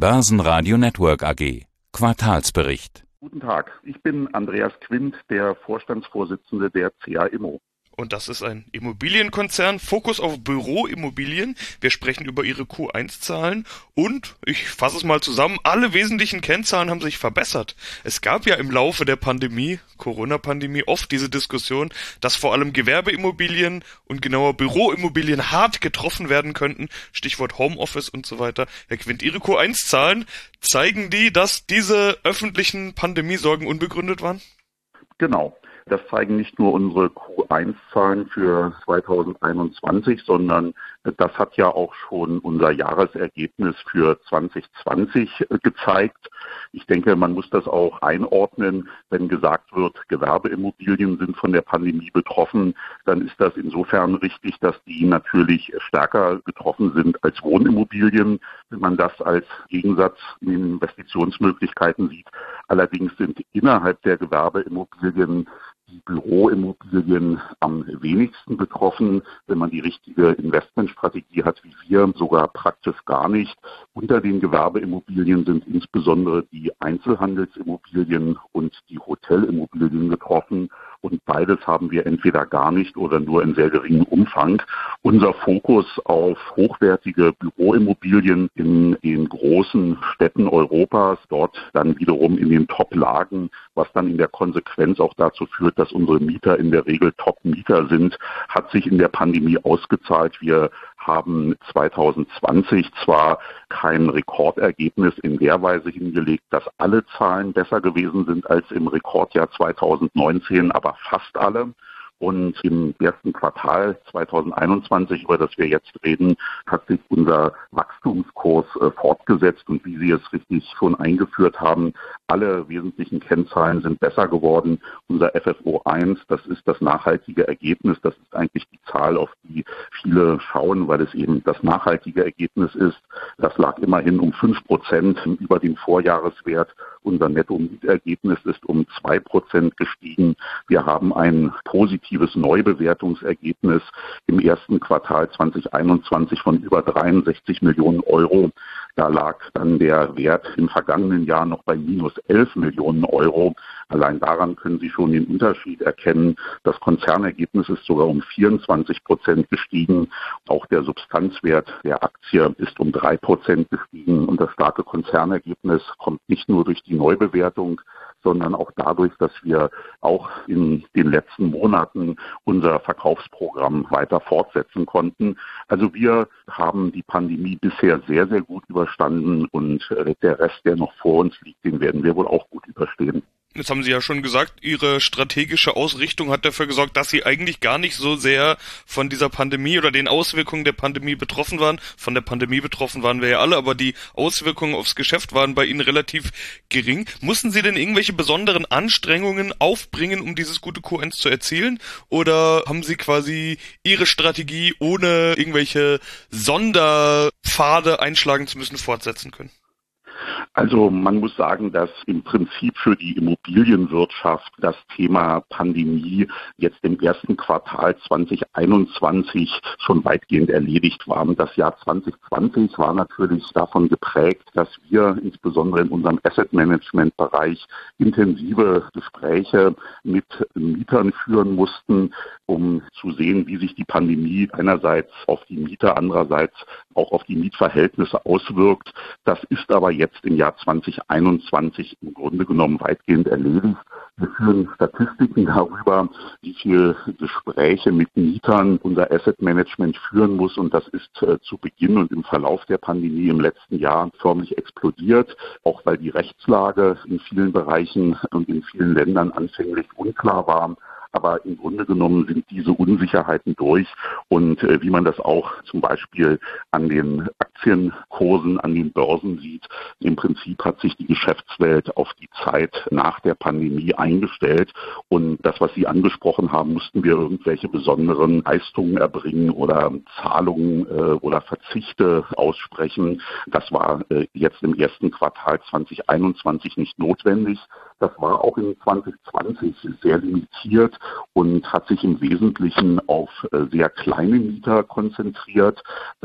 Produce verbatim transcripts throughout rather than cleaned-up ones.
Börsenradio Network A G. Quartalsbericht. Guten Tag, ich bin Andreas Quint, der Vorstandsvorsitzende der C A Immo. Und das ist ein Immobilienkonzern, Fokus auf Büroimmobilien. Wir sprechen über ihre Q eins Zahlen und, ich fasse es mal zusammen, alle wesentlichen Kennzahlen haben sich verbessert. Es gab ja im Laufe der Pandemie, Corona-Pandemie, oft diese Diskussion, dass vor allem Gewerbeimmobilien und genauer Büroimmobilien hart getroffen werden könnten. Stichwort Homeoffice und so weiter. Herr Quint, Ihre Q eins Zahlen, zeigen die, dass diese öffentlichen Pandemiesorgen unbegründet waren? Genau. Das zeigen nicht nur unsere Q eins Zahlen für zweitausendeinundzwanzig, sondern das hat ja auch schon unser Jahresergebnis für zwanzig zwanzig gezeigt. Ich denke, man muss das auch einordnen. Wenn gesagt wird, Gewerbeimmobilien sind von der Pandemie betroffen, dann ist das insofern richtig, dass die natürlich stärker getroffen sind als Wohnimmobilien, wenn man das als Gegensatz in den Investitionsmöglichkeiten sieht. Allerdings sind innerhalb der Gewerbeimmobilien die Büroimmobilien am wenigsten betroffen, wenn man die richtige Investmentstrategie hat, wie wir, sogar praktisch gar nicht. Unter den Gewerbeimmobilien sind insbesondere die Einzelhandelsimmobilien und die Hotelimmobilien getroffen. Und beides haben wir entweder gar nicht oder nur in sehr geringem Umfang. Unser Fokus auf hochwertige Büroimmobilien in den großen Städten Europas, dort dann wiederum in den Top-Lagen, was dann in der Konsequenz auch dazu führt, dass unsere Mieter in der Regel Top-Mieter sind, hat sich in der Pandemie ausgezahlt. Wir haben zweitausendzwanzig zwar kein Rekordergebnis in der Weise hingelegt, dass alle Zahlen besser gewesen sind als im Rekordjahr zweitausendneunzehn, aber fast alle. Und im ersten Quartal zweitausendeinundzwanzig, über das wir jetzt reden, hat sich unser Wachstumskurs äh, fortgesetzt. Und wie Sie es richtig schon eingeführt haben, alle wesentlichen Kennzahlen sind besser geworden. Unser F F O eins, das ist das nachhaltige Ergebnis. Das ist eigentlich die Zahl, auf die viele schauen, weil es eben das nachhaltige Ergebnis ist. Das lag immerhin um fünf Prozent über dem Vorjahreswert. Unser Netto-Mietergebnis ist um zwei Prozent gestiegen. Wir haben ein positives Neubewertungsergebnis im ersten Quartal zweitausendeinundzwanzig von über dreiundsechzig Millionen Euro. Da lag dann der Wert im vergangenen Jahr noch bei minus elf Millionen Euro. Allein daran können Sie schon den Unterschied erkennen. Das Konzernergebnis ist sogar um vierundzwanzig Prozent gestiegen. Auch der Substanzwert der Aktie ist um drei Prozent gestiegen. Und das starke Konzernergebnis kommt nicht nur durch die Neubewertung, sondern auch dadurch, dass wir auch in den letzten Monaten unser Verkaufsprogramm weiter fortsetzen konnten. Also wir haben die Pandemie bisher sehr, sehr gut überstanden und der Rest, der noch vor uns liegt, den werden wir wohl auch gut überstehen. Jetzt haben Sie ja schon gesagt, Ihre strategische Ausrichtung hat dafür gesorgt, dass Sie eigentlich gar nicht so sehr von dieser Pandemie oder den Auswirkungen der Pandemie betroffen waren. Von der Pandemie betroffen waren wir ja alle, aber die Auswirkungen aufs Geschäft waren bei Ihnen relativ gering. Mussten Sie denn irgendwelche besonderen Anstrengungen aufbringen, um dieses gute Q eins zu erzielen? Oder haben Sie quasi Ihre Strategie, ohne irgendwelche Sonderpfade einschlagen zu müssen, fortsetzen können? Also man muss sagen, dass im Prinzip für die Immobilienwirtschaft das Thema Pandemie jetzt im ersten Quartal zweitausendeinundzwanzig schon weitgehend erledigt war. Das Jahr zwanzig zwanzig war natürlich davon geprägt, dass wir insbesondere in unserem Asset-Management-Bereich intensive Gespräche mit Mietern führen mussten, um zu sehen, wie sich die Pandemie einerseits auf die Mieter, andererseits auch auf die Mietverhältnisse auswirkt. Das ist aber jetzt im Jahr zweitausendeinundzwanzig im Grunde genommen weitgehend erledigt. Wir führen Statistiken darüber, wie viele Gespräche mit Mietern unser Asset Management führen muss. Und das ist äh, zu Beginn und im Verlauf der Pandemie im letzten Jahr förmlich explodiert, auch weil die Rechtslage in vielen Bereichen und in vielen Ländern anfänglich unklar war. Aber im Grunde genommen sind diese Unsicherheiten durch. Und äh, wie man das auch zum Beispiel an den Aktienkursen, an den Börsen sieht, im Prinzip hat sich die Geschäftswelt auf die Zeit nach der Pandemie eingestellt. Und das, was Sie angesprochen haben, mussten wir irgendwelche besonderen Leistungen erbringen oder Zahlungen äh, oder Verzichte aussprechen. Das war äh, jetzt im ersten Quartal zweitausendeinundzwanzig nicht notwendig. Das war auch in zwanzig zwanzig sehr limitiert und hat sich im Wesentlichen auf sehr kleine Mieter konzentriert,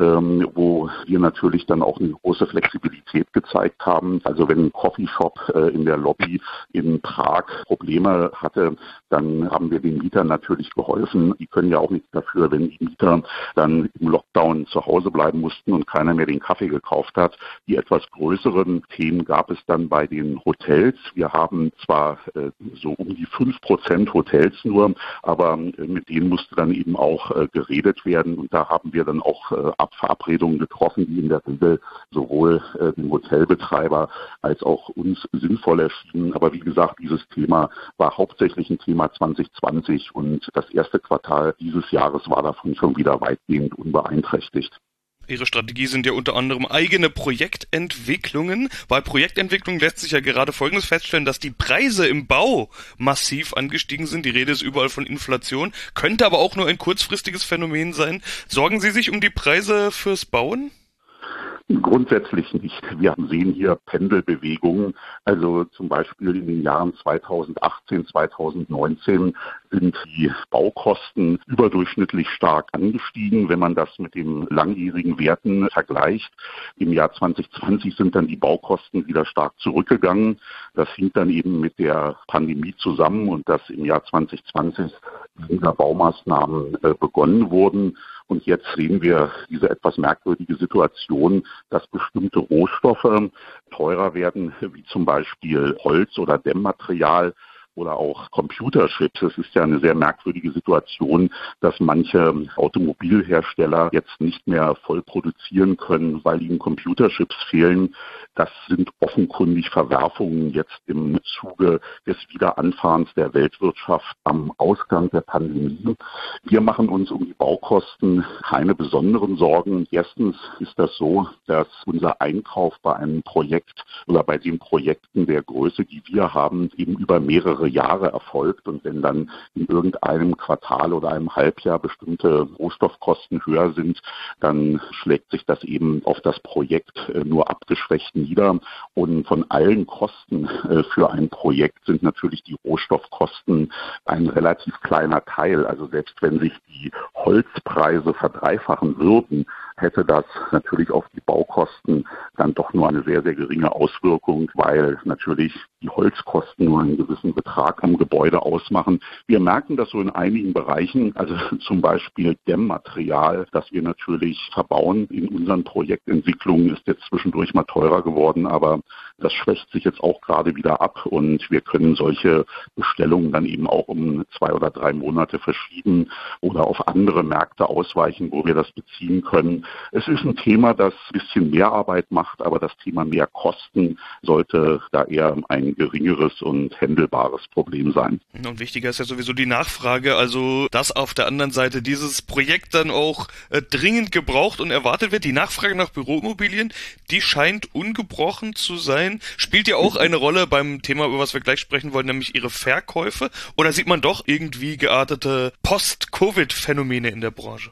wo wir natürlich dann auch eine große Flexibilität gezeigt haben. Also wenn ein Coffeeshop in der Lobby in Prag Probleme hatte, dann haben wir den Mietern natürlich geholfen. Die können ja auch nichts dafür, wenn die Mieter dann im Lockdown zu Hause bleiben mussten und keiner mehr den Kaffee gekauft hat. Die etwas größeren Themen gab es dann bei den Hotels. Wir haben zwar äh, so um die fünf Prozent Hotels nur, aber äh, mit denen musste dann eben auch äh, geredet werden. Und da haben wir dann auch äh, Verabredungen getroffen, die in der Regel sowohl äh, dem Hotelbetreiber als auch uns sinnvoll erschienen. Aber wie gesagt, dieses Thema war hauptsächlich ein Thema zwanzig zwanzig und das erste Quartal dieses Jahres war davon schon wieder weitgehend unbeeinträchtigt. Ihre Strategie sind ja unter anderem eigene Projektentwicklungen. Bei Projektentwicklung lässt sich ja gerade Folgendes feststellen, dass die Preise im Bau massiv angestiegen sind. Die Rede ist überall von Inflation, könnte aber auch nur ein kurzfristiges Phänomen sein. Sorgen Sie sich um die Preise fürs Bauen? Grundsätzlich nicht. Wir sehen hier Pendelbewegungen. Also zum Beispiel in den Jahren zweitausendachtzehn, zweitausendneunzehn sind die Baukosten überdurchschnittlich stark angestiegen, wenn man das mit den langjährigen Werten vergleicht. Im Jahr zwanzig zwanzig sind dann die Baukosten wieder stark zurückgegangen. Das hing dann eben mit der Pandemie zusammen und dass im Jahr zwanzig zwanzig weniger Baumaßnahmen äh, begonnen wurden. Und jetzt sehen wir diese etwas merkwürdige Situation, dass bestimmte Rohstoffe teurer werden, wie zum Beispiel Holz oder Dämmmaterial oder auch Computerchips. Es ist ja eine sehr merkwürdige Situation, dass manche Automobilhersteller jetzt nicht mehr voll produzieren können, weil ihnen Computerchips fehlen. Das sind offenkundig Verwerfungen jetzt im Zuge des Wiederanfahrens der Weltwirtschaft am Ausgang der Pandemie. Wir machen uns um die Baukosten keine besonderen Sorgen. Erstens ist das so, dass unser Einkauf bei einem Projekt oder bei den Projekten der Größe, die wir haben, eben über mehrere Jahre erfolgt. Und wenn dann in irgendeinem Quartal oder einem Halbjahr bestimmte Rohstoffkosten höher sind, dann schlägt sich das eben auf das Projekt nur abgeschwächt nieder. Und von allen Kosten für ein Projekt sind natürlich die Rohstoffkosten ein relativ kleiner Teil. Also selbst wenn sich die Holzpreise verdreifachen würden, hätte das natürlich auf die Baukosten dann doch nur eine sehr, sehr geringe Auswirkung, weil natürlich die Holzkosten nur einen gewissen Betrag am Gebäude ausmachen. Wir merken das so in einigen Bereichen, also zum Beispiel Dämmmaterial, das wir natürlich verbauen in unseren Projektentwicklungen, ist jetzt zwischendurch mal teurer geworden, aber das schwächt sich jetzt auch gerade wieder ab und wir können solche Bestellungen dann eben auch um zwei oder drei Monate verschieben oder auf andere Märkte ausweichen, wo wir das beziehen können. Es ist ein Thema, das ein bisschen mehr Arbeit macht, aber das Thema mehr Kosten sollte da eher ein geringeres und händelbares Problem sein. Und wichtiger ist ja sowieso die Nachfrage, also dass auf der anderen Seite dieses Projekt dann auch äh, dringend gebraucht und erwartet wird. Die Nachfrage nach Büroimmobilien, die scheint ungebrochen zu sein. Spielt ja auch eine Rolle beim Thema, über was wir gleich sprechen wollen, nämlich Ihre Verkäufe? Oder sieht man doch irgendwie geartete Post-Covid-Phänomene in der Branche?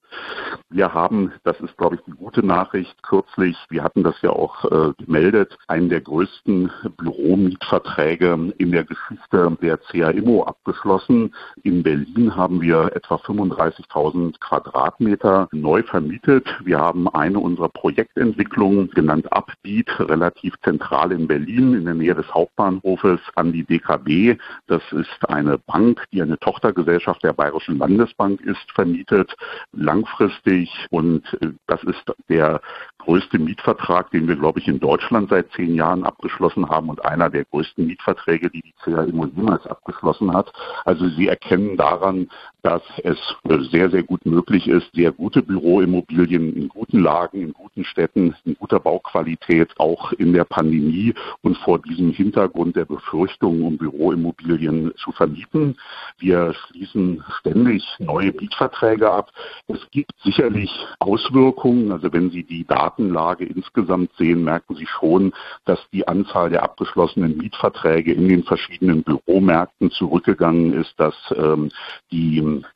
Wir haben, das ist, glaube ich, die gute Nachricht, kürzlich, wir hatten das ja auch äh, gemeldet, einen der größten Büromietverträge in der Geschichte der C A Immo abgeschlossen. In Berlin haben wir etwa fünfunddreißigtausend Quadratmeter neu vermietet. Wir haben eine unserer Projektentwicklungen, genannt Upbeat, relativ zentral in Berlin, in der Nähe des Hauptbahnhofes, an die D K B. Das ist eine Bank, die eine Tochtergesellschaft der Bayerischen Landesbank ist, vermietet, langfristig. Und das ist der größte Mietvertrag, den wir, glaube ich, in Deutschland seit zehn Jahren abgeschlossen haben und einer der größten Mietverträge, die die C A Immo jemals abgeschlossen hat. Also Sie erkennen daran, dass es sehr, sehr gut möglich ist, sehr gute Büroimmobilien in guten Lagen, in guten Städten, in guter Bauqualität, auch in der Pandemie und vor diesem Hintergrund der Befürchtungen um Büroimmobilien zu vermieten. Wir schließen ständig neue Mietverträge ab. Es gibt sicherlich Auswirkungen. Also wenn Sie die Datenlage insgesamt sehen, merken Sie schon, dass die Anzahl der abgeschlossenen Mietverträge in den verschiedenen Büromärkten zurückgegangen ist, dass ähm, die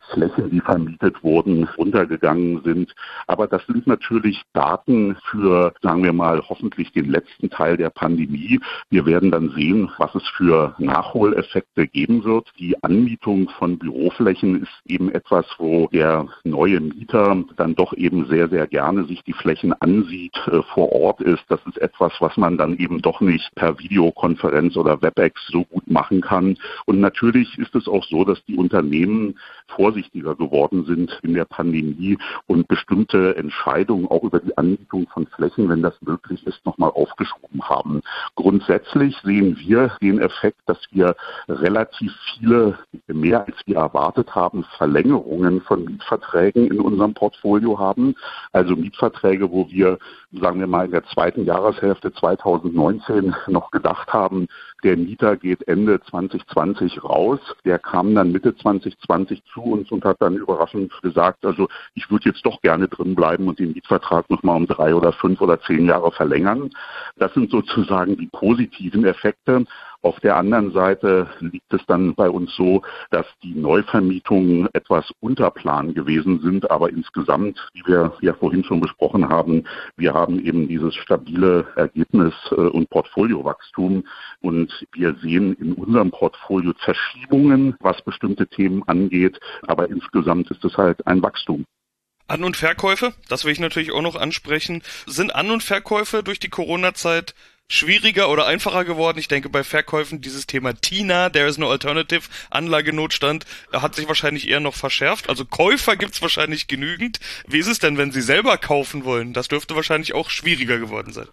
Flächen, die vermietet wurden, runtergegangen sind. Aber das sind natürlich Daten für, sagen wir mal, hoffentlich den letzten Teil der Pandemie. Wir werden dann sehen, was es für Nachholeffekte geben wird. Die Anmietung von Büroflächen ist eben etwas, wo der neue Mieter dann doch eben sehr, sehr gerne sich die Flächen ansieht, äh, vor Ort ist. Das ist etwas, was man dann eben doch nicht per Videokonferenz oder WebEx so gut machen kann. Und natürlich ist es auch so, dass die Unternehmen vorsichtiger geworden sind in der Pandemie und bestimmte Entscheidungen auch über die Anmietung von Flächen, wenn das möglich ist, nochmal aufgeschoben haben. Grundsätzlich sehen wir den Effekt, dass wir relativ viele, mehr als wir erwartet haben, Verlängerungen von Mietverträgen in unserem Portfolio haben. Also Mietverträge, wo wir, sagen wir mal, in der zweiten Jahreshälfte zweitausendneunzehn noch gedacht haben, der Mieter geht Ende zwanzig zwanzig raus. Der kam dann Mitte zwanzig zwanzig zu uns und hat dann überraschend gesagt, also ich würde jetzt doch gerne drin bleiben und den Mietvertrag nochmal um drei oder fünf oder zehn Jahre verlängern. Das sind sozusagen die positiven Effekte. Auf der anderen Seite liegt es dann bei uns so, dass die Neuvermietungen etwas unter Plan gewesen sind, aber insgesamt, wie wir ja vorhin schon besprochen haben, wir haben eben dieses stabile Ergebnis und Portfoliowachstum und wir sehen in unserem Portfolio Verschiebungen, was bestimmte Themen angeht, aber insgesamt ist es halt ein Wachstum. An- und Verkäufe, das will ich natürlich auch noch ansprechen. Sind An- und Verkäufe durch die Corona-Zeit schwieriger oder einfacher geworden? Ich denke, bei Verkäufen dieses Thema T I N A, There is no alternative, Anlagenotstand, hat sich wahrscheinlich eher noch verschärft. Also Käufer gibt's wahrscheinlich genügend. Wie ist es denn, wenn Sie selber kaufen wollen? Das dürfte wahrscheinlich auch schwieriger geworden sein.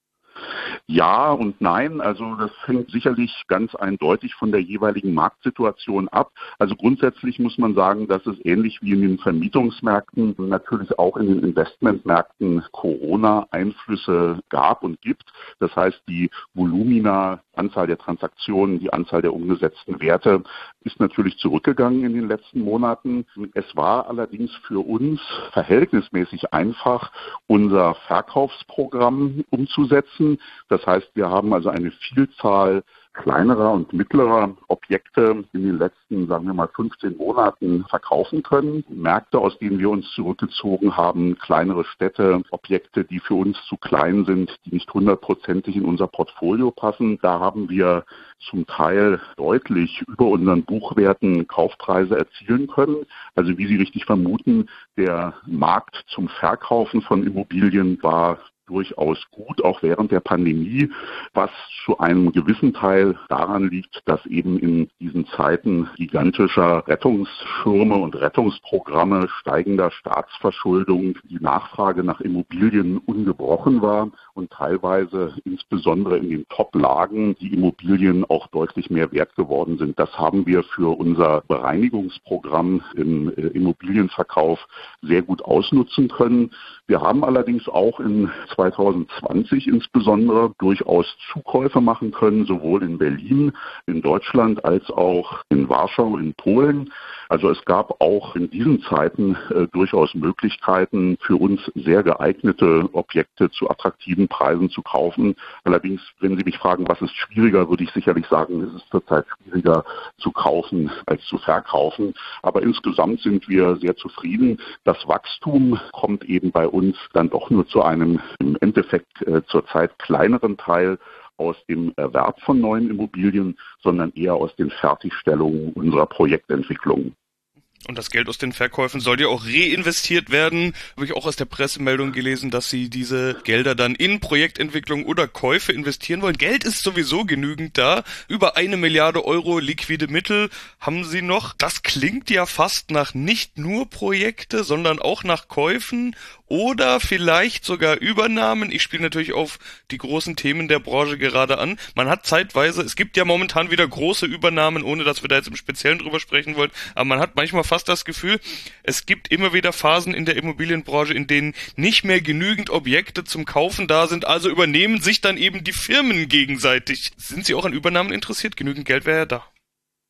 Ja und nein, also das hängt sicherlich ganz eindeutig von der jeweiligen Marktsituation ab. Also grundsätzlich muss man sagen, dass es ähnlich wie in den Vermietungsmärkten natürlich auch in den Investmentmärkten Corona-Einflüsse gab und gibt. Das heißt, die Volumina, Anzahl der Transaktionen, die Anzahl der umgesetzten Werte ist natürlich zurückgegangen in den letzten Monaten. Es war allerdings für uns verhältnismäßig einfach, unser Verkaufsprogramm umzusetzen. Das heißt, wir haben also eine Vielzahl kleinerer und mittlerer Objekte in den letzten, sagen wir mal, fünfzehn Monaten verkaufen können. Märkte, aus denen wir uns zurückgezogen haben, kleinere Städte, Objekte, die für uns zu klein sind, die nicht hundertprozentig in unser Portfolio passen. Da haben wir zum Teil deutlich über unseren Buchwerten Kaufpreise erzielen können. Also wie Sie richtig vermuten, der Markt zum Verkaufen von Immobilien war durchaus gut, auch während der Pandemie, was zu einem gewissen Teil daran liegt, dass eben in diesen Zeiten gigantischer Rettungsschirme und Rettungsprogramme, steigender Staatsverschuldung, die Nachfrage nach Immobilien ungebrochen war und teilweise insbesondere in den Top-Lagen die Immobilien auch deutlich mehr wert geworden sind. Das haben wir für unser Bereinigungsprogramm im Immobilienverkauf sehr gut ausnutzen können. Wir haben allerdings auch in zwanzig zwanzig insbesondere durchaus Zukäufe machen können, sowohl in Berlin, in Deutschland als auch in Warschau, in Polen. Also es gab auch in diesen Zeiten äh, durchaus Möglichkeiten für uns sehr geeignete Objekte zu attraktiven Preisen zu kaufen. Allerdings, wenn Sie mich fragen, was ist schwieriger, würde ich sicherlich sagen, es ist zurzeit schwieriger zu kaufen als zu verkaufen. Aber insgesamt sind wir sehr zufrieden. Das Wachstum kommt eben bei uns dann doch nur zu einem im Endeffekt äh, zurzeit kleineren Teil aus dem Erwerb von neuen Immobilien, sondern eher aus den Fertigstellungen unserer Projektentwicklung. Und das Geld aus den Verkäufen soll ja auch reinvestiert werden. Habe ich auch aus der Pressemeldung gelesen, dass Sie diese Gelder dann in Projektentwicklung oder Käufe investieren wollen. Geld ist sowieso genügend da. Über eine Milliarde Euro liquide Mittel haben Sie noch. Das klingt ja fast nach nicht nur Projekte, sondern auch nach Käufen oder vielleicht sogar Übernahmen. Ich spiele natürlich auf die großen Themen der Branche gerade an. Man hat zeitweise, es gibt ja momentan wieder große Übernahmen, ohne dass wir da jetzt im Speziellen drüber sprechen wollen, aber man hat manchmal fast das Gefühl, es gibt immer wieder Phasen in der Immobilienbranche, in denen nicht mehr genügend Objekte zum Kaufen da sind, also übernehmen sich dann eben die Firmen gegenseitig. Sind Sie auch an Übernahmen interessiert? Genügend Geld wäre ja da.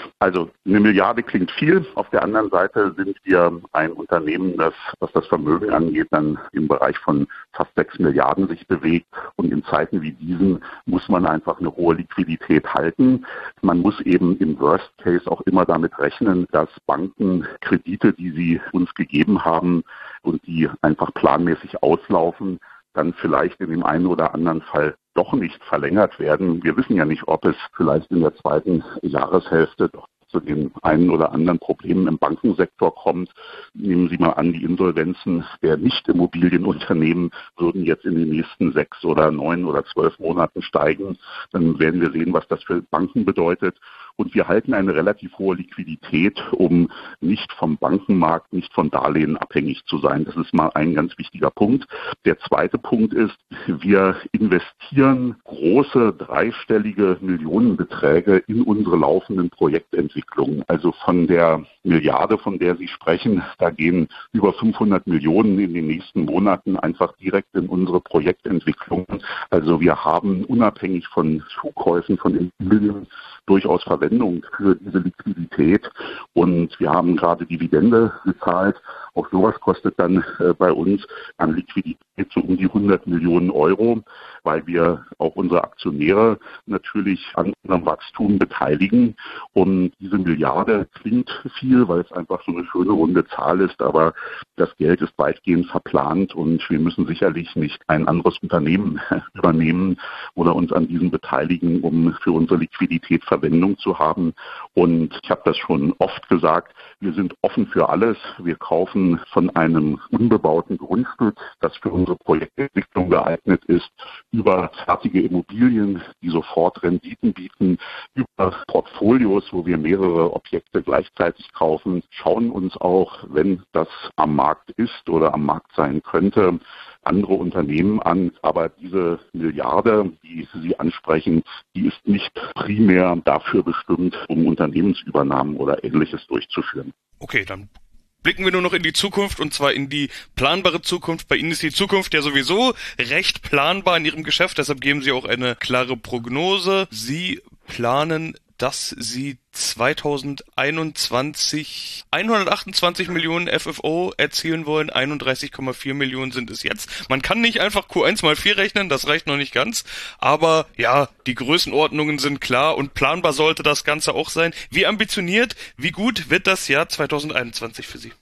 Also eine Milliarde klingt viel. Auf der anderen Seite sind wir ein Unternehmen, das, was das Vermögen angeht, dann im Bereich von fast sechs Milliarden sich bewegt. Und in Zeiten wie diesen muss man einfach eine hohe Liquidität halten. Man muss eben im Worst Case auch immer damit rechnen, dass Banken Kredite, die sie uns gegeben haben und die einfach planmäßig auslaufen, dann vielleicht in dem einen oder anderen Fall doch nicht verlängert werden. Wir wissen ja nicht, ob es vielleicht in der zweiten Jahreshälfte doch zu den einen oder anderen Problemen im Bankensektor kommt. Nehmen Sie mal an, die Insolvenzen der Nicht-Immobilienunternehmen würden jetzt in den nächsten sechs oder neun oder zwölf Monaten steigen. Dann werden wir sehen, was das für Banken bedeutet. Und wir halten eine relativ hohe Liquidität, um nicht vom Bankenmarkt, nicht von Darlehen abhängig zu sein. Das ist mal ein ganz wichtiger Punkt. Der zweite Punkt ist, wir investieren große dreistellige Millionenbeträge in unsere laufenden Projektentwicklungen. Also von der Milliarde, von der Sie sprechen, da gehen über fünfhundert Millionen in den nächsten Monaten einfach direkt in unsere Projektentwicklungen. Also wir haben unabhängig von Zukäufen von Immobilien durchaus Verwendung für diese Liquidität. Und wir haben gerade Dividende gezahlt. Auch sowas kostet dann äh, bei uns an Liquidität so um die hundert Millionen Euro, weil wir auch unsere Aktionäre natürlich an unserem Wachstum beteiligen. Und diese Milliarde klingt viel, weil es einfach so eine schöne runde Zahl ist, aber das Geld ist weitgehend verplant und wir müssen sicherlich nicht ein anderes Unternehmen übernehmen oder uns an diesen beteiligen, um für unsere Liquidität Verwendung zu haben. Und ich habe das schon oft gesagt, wir sind offen für alles. Wir kaufen von einem unbebauten Grundstück, das für unsere Projektentwicklung geeignet ist, über fertige Immobilien, die sofort Renditen bieten, über Portfolios, wo wir mehrere Objekte gleichzeitig kaufen, schauen uns auch, wenn das am Markt ist oder am Markt sein könnte, andere Unternehmen an. Aber diese Milliarde, die Sie ansprechen, die ist nicht primär dafür bestimmt, um Unternehmensübernahmen oder Ähnliches durchzuführen. Okay, dann blicken wir nur noch in die Zukunft, und zwar in die planbare Zukunft. Bei Ihnen ist die Zukunft ja sowieso recht planbar in Ihrem Geschäft, deshalb geben Sie auch eine klare Prognose. Sie planen, dass Sie zweitausendeinundzwanzig hundertachtundzwanzig Millionen F F O erzielen wollen, einunddreißig Komma vier Millionen sind es jetzt. Man kann nicht einfach Q eins mal vier rechnen, das reicht noch nicht ganz, aber ja, die Größenordnungen sind klar und planbar sollte das Ganze auch sein. Wie ambitioniert, wie gut wird das Jahr zweitausendeinundzwanzig für Sie?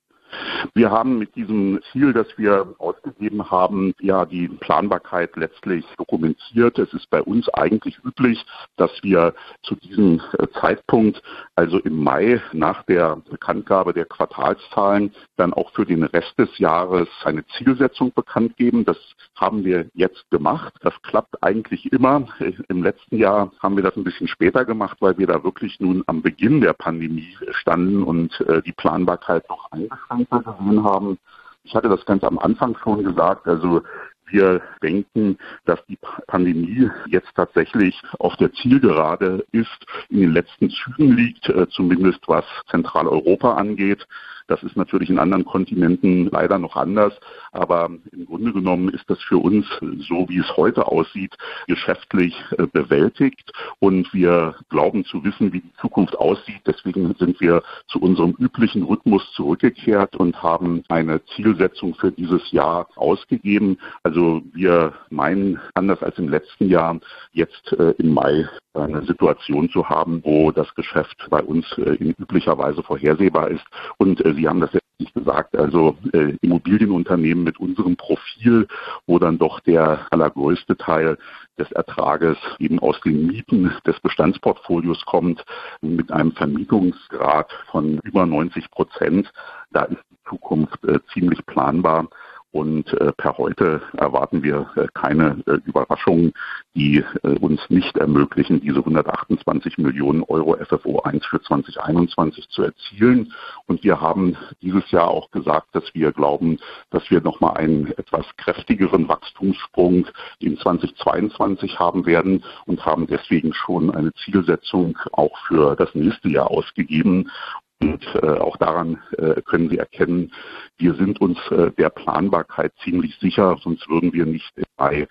Wir haben mit diesem Ziel, das wir ausgegeben haben, ja die Planbarkeit letztlich dokumentiert. Es ist bei uns eigentlich üblich, dass wir zu diesem Zeitpunkt, also im Mai nach der Bekanntgabe der Quartalszahlen, dann auch für den Rest des Jahres eine Zielsetzung bekannt geben. Das haben wir jetzt gemacht. Das klappt eigentlich immer. Im letzten Jahr haben wir das ein bisschen später gemacht, weil wir da wirklich nun am Beginn der Pandemie standen und äh, die Planbarkeit noch eingeschränkt gesehen haben. Ich hatte das ganz am Anfang schon gesagt, also wir denken, dass die Pandemie jetzt tatsächlich auf der Zielgerade ist, in den letzten Zügen liegt, zumindest was Zentraleuropa angeht. Das ist natürlich in anderen Kontinenten leider noch anders, aber im Grunde genommen ist das für uns, so wie es heute aussieht, geschäftlich bewältigt und wir glauben zu wissen, wie die Zukunft aussieht. Deswegen sind wir zu unserem üblichen Rhythmus zurückgekehrt und haben eine Zielsetzung für dieses Jahr ausgegeben. Also wir meinen, anders als im letzten Jahr, jetzt im Mai eine Situation zu haben, wo das Geschäft bei uns in üblicher Weise vorhersehbar ist. Und äh, Sie haben das ja nicht gesagt, also äh, Immobilienunternehmen mit unserem Profil, wo dann doch der allergrößte Teil des Ertrages eben aus den Mieten des Bestandsportfolios kommt, mit einem Vermietungsgrad von über neunzig Prozent. Da ist die Zukunft äh, ziemlich planbar. Und äh, per heute erwarten wir äh, keine äh, Überraschungen, die äh, uns nicht ermöglichen, diese hundertachtundzwanzig Millionen Euro F F O eins für zweitausendeinundzwanzig zu erzielen. Und wir haben dieses Jahr auch gesagt, dass wir glauben, dass wir nochmal einen etwas kräftigeren Wachstumssprung in zweitausendzweiundzwanzig haben werden und haben deswegen schon eine Zielsetzung auch für das nächste Jahr ausgegeben. Und äh, auch daran äh, können Sie erkennen, wir sind uns äh, der Planbarkeit ziemlich sicher, sonst würden wir nicht bei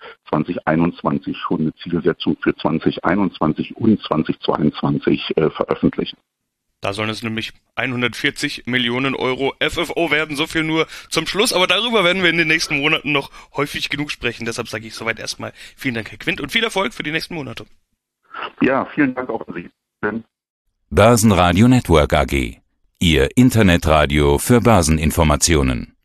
zweitausendeinundzwanzig schon eine Zielsetzung für zweitausendeinundzwanzig und zweitausendzweiundzwanzig äh, veröffentlichen. Da sollen es nämlich hundertvierzig Millionen Euro F F O werden, so viel nur zum Schluss. Aber darüber werden wir in den nächsten Monaten noch häufig genug sprechen. Deshalb sage ich soweit erstmal vielen Dank, Herr Quint, und viel Erfolg für die nächsten Monate. Ja, vielen Dank auch an Sie. Börsenradio Network A G. Ihr Internetradio für Börseninformationen.